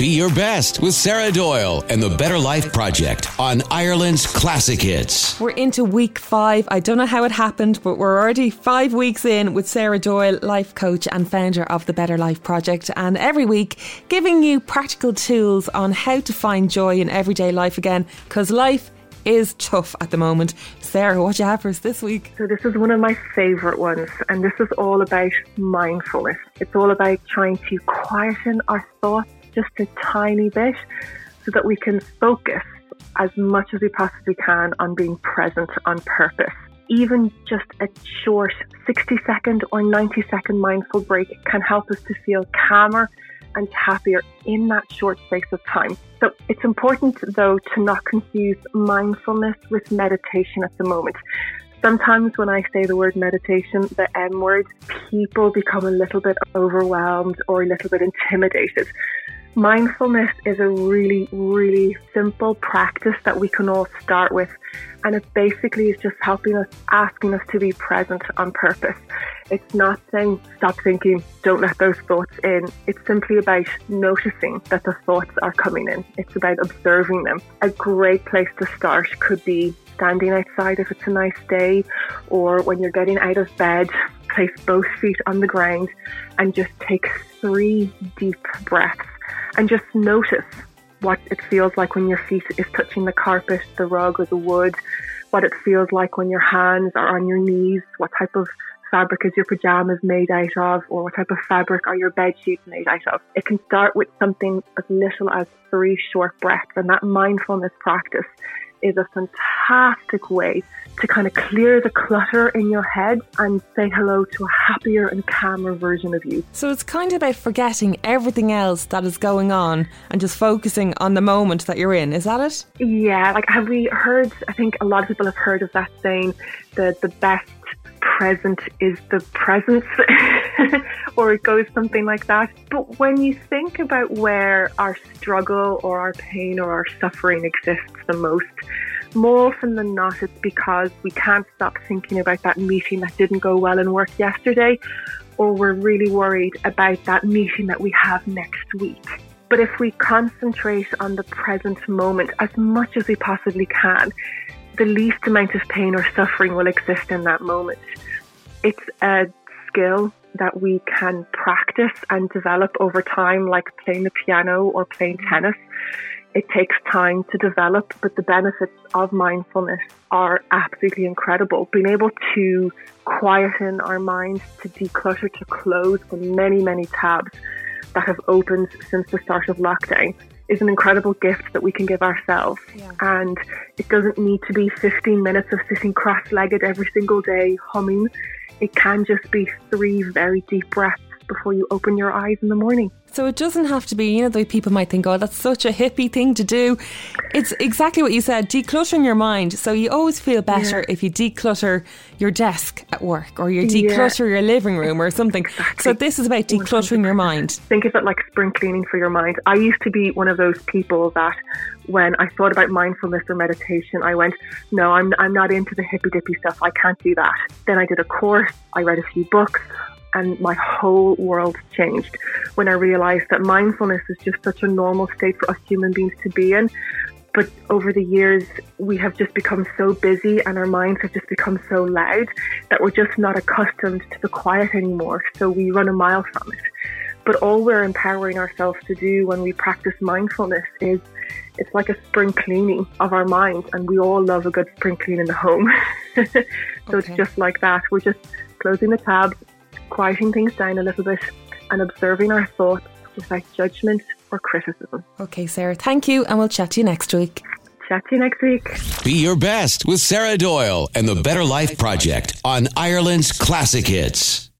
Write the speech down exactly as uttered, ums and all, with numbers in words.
Be Your Best with Sarah Doyle and the Better Life Project on Ireland's Classic Hits. We're into week five. I don't know how it happened, but we're already five weeks in with Sarah Doyle, life coach and founder of the Better Life Project. And every week giving you practical tools on how to find joy in everyday life again, because life is tough at the moment. Sarah, what do you have for us this week? So this is one of my favourite ones, and this is all about mindfulness. It's all about trying to quieten our thoughts just a tiny bit so that we can focus as much as we possibly can on being present on purpose. Even just a short sixty second or ninety second mindful break can help us to feel calmer and happier in that short space of time. So it's important, though, to not confuse mindfulness with meditation at the moment. Sometimes when I say the word meditation, the M word, people become a little bit overwhelmed or a little bit intimidated. Mindfulness is a really, really simple practice that we can all start with. And it basically is just helping us, asking us to be present on purpose. It's not saying stop thinking, don't let those thoughts in. It's simply about noticing that the thoughts are coming in. It's about observing them. A great place to start could be standing outside if it's a nice day, or when you're getting out of bed, place both feet on the ground and just take three deep breaths and just notice what it feels like when your feet is touching the carpet, the rug or the wood, what it feels like when your hands are on your knees, what type of fabric is your pajamas made out of, or what type of fabric are your bed sheets made out of. It can start with something as little as three short breaths, and that mindfulness practice is a fantastic way to kind of clear the clutter in your head and say hello to a happier and calmer version of you. So it's kind of about forgetting everything else that is going on and just focusing on the moment that you're in. Is that it? Yeah, like have we heard, I think a lot of people have heard of that saying that the best present is the presence, or it goes something like that. But when you think about where our struggle or our pain or our suffering exists the most, more often than not, it's because we can't stop thinking about that meeting that didn't go well in work yesterday, or we're really worried about that meeting that we have next week. But if we concentrate on the present moment as much as we possibly can, the least amount of pain or suffering will exist in that moment. It's a skill that we can practice and develop over time, like playing the piano or playing tennis. It takes time to develop, but the benefits of mindfulness are absolutely incredible. Being able to quieten our minds, to declutter, to close the many, many tabs that have opened since the start of lockdown is an incredible gift that we can give ourselves. Yeah. And it doesn't need to be fifteen minutes of sitting cross-legged every single day humming. It can just be three very deep breaths before you open your eyes in the morning. So it doesn't have to be, you know, the way people might think, oh, that's such a hippie thing to do. It's exactly what you said, decluttering your mind. So you always feel better yeah. if you declutter your desk at work, or you declutter yeah. your living room or something. Exactly. So this is about decluttering your mind. Think of it like spring cleaning for your mind. I used to be one of those people that when I thought about mindfulness or meditation, I went, no, I'm I'm not into the hippy dippy stuff. I can't do that. Then I did a course. I read a few books. And my whole world changed when I realised that mindfulness is just such a normal state for us human beings to be in. But over the years, we have just become so busy and our minds have just become so loud that we're just not accustomed to the quiet anymore. So we run a mile from it. But all we're empowering ourselves to do when we practice mindfulness is it's like a spring cleaning of our minds. And we all love a good spring clean in the home. so okay. It's just like that. We're just closing the tabs, quieting things down a little bit and observing our thoughts without judgment or criticism. Okay, Sarah, thank you, and we'll chat to you next week. Chat to you next week. Be Your Best with Sarah Doyle and the Better Life Project on Ireland's Classic Hits.